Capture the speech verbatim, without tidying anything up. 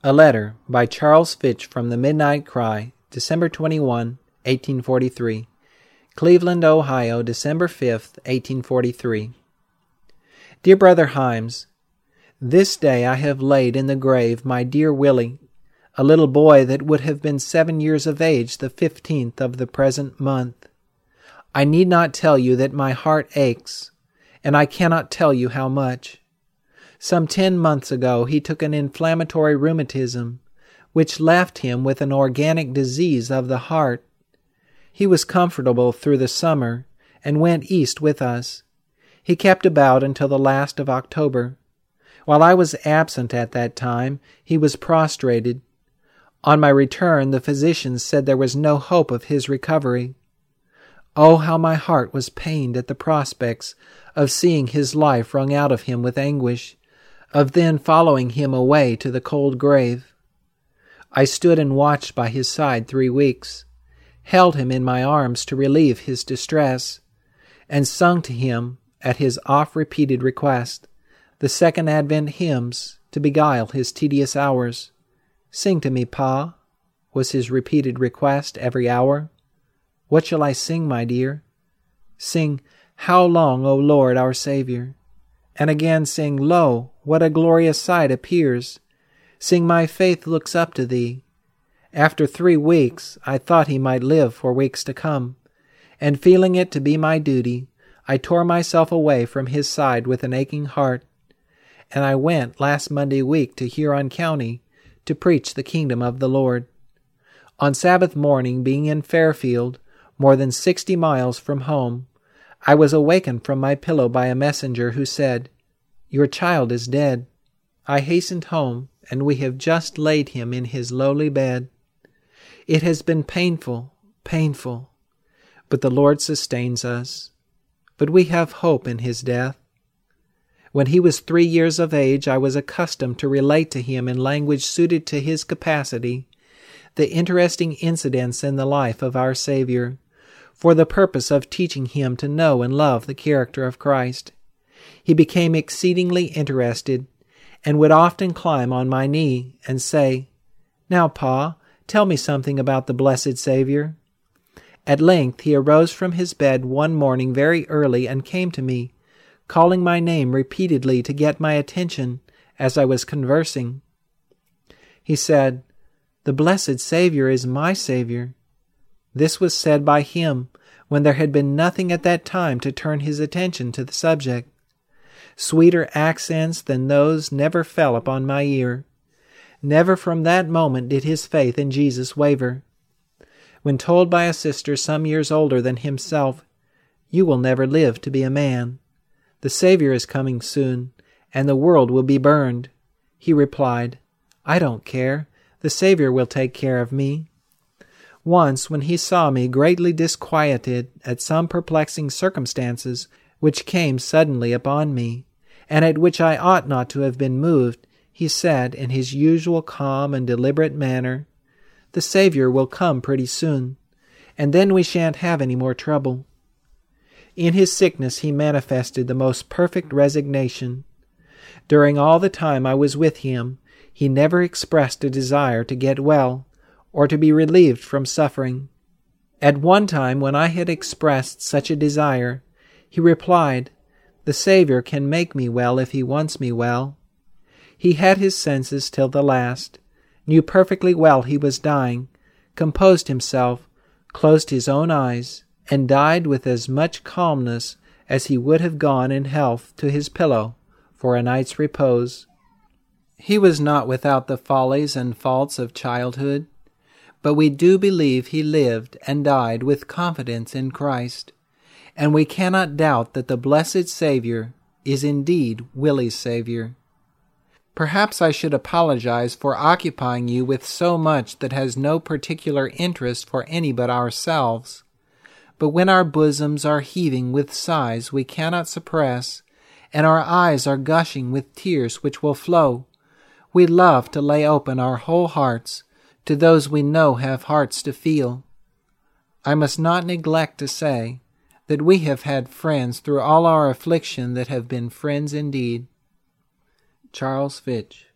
A letter by Charles Fitch from the Midnight Cry, December twenty-first, eighteen forty-three. Cleveland, Ohio, December fifth, eighteen forty-three. Dear Brother Himes, this day I have laid in the grave my dear Willie, a little boy that would have been seven years of age the fifteenth of the present month. I need not tell you that my heart aches, and I cannot tell you how much. Some ten months ago he took an inflammatory rheumatism, which left him with an organic disease of the heart. He was comfortable through the summer, and went east with us. He kept about until the last of October. While I was absent at that time, he was prostrated. On my return, the physicians said there was no hope of his recovery. Oh, how my heart was pained at the prospects of seeing his life wrung out of him with anguish, of then following him away to the cold grave. I stood and watched by his side three weeks, held him in my arms to relieve his distress, and sung to him, at his oft-repeated request, the second Advent hymns to beguile his tedious hours. "Sing to me, Pa," was his repeated request every hour. "What shall I sing, my dear?" Sing, "How long, O Lord, our Savior?" And again sing, "Lo, what a glorious sight appears!" Sing, "My faith looks up to thee." After three weeks, I thought he might live for weeks to come, and feeling it to be my duty, I tore myself away from his side with an aching heart, and I went last Monday week to Huron County to preach the kingdom of the Lord. On Sabbath morning, being in Fairfield, more than sixty miles from home, I was awakened from my pillow by a messenger who said, "Your child is dead." I hastened home, and we have just laid him in his lowly bed. It has been painful, painful, but the Lord sustains us. But we have hope in his death. When he was three years of age, I was accustomed to relate to him in language suited to his capacity the interesting incidents in the life of our Savior, for the purpose of teaching him to know and love the character of Christ. He became exceedingly interested, and would often climb on my knee and say, "Now, Pa, tell me something about the blessed Savior." At length he arose from his bed one morning very early and came to me, calling my name repeatedly to get my attention as I was conversing. He said, "The blessed Savior is my Savior." This was said by him when there had been nothing at that time to turn his attention to the subject. Sweeter accents than those never fell upon my ear. Never from that moment did his faith in Jesus waver. When told by a sister some years older than himself, "You will never live to be a man. The Savior is coming soon, and the world will be burned," he replied, "I don't care. The Savior will take care of me." Once, when he saw me greatly disquieted at some perplexing circumstances which came suddenly upon me, and at which I ought not to have been moved, he said, in his usual calm and deliberate manner, "The Savior will come pretty soon, and then we shan't have any more trouble." In his sickness he manifested the most perfect resignation. During all the time I was with him, he never expressed a desire to get well, or to be relieved from suffering. At one time, when I had expressed such a desire, he replied, "The Savior can make me well if he wants me well." He had his senses till the last, knew perfectly well he was dying, composed himself, closed his own eyes, and died with as much calmness as he would have gone in health to his pillow for a night's repose. He was not without the follies and faults of childhood, but we do believe he lived and died with confidence in Christ, and we cannot doubt that the blessed Savior is indeed Willie's Savior. Perhaps I should apologize for occupying you with so much that has no particular interest for any but ourselves, but when our bosoms are heaving with sighs we cannot suppress, and our eyes are gushing with tears which will flow, we love to lay open our whole hearts to those we know have hearts to feel. I must not neglect to say that we have had friends through all our affliction that have been friends indeed. Charles Fitch.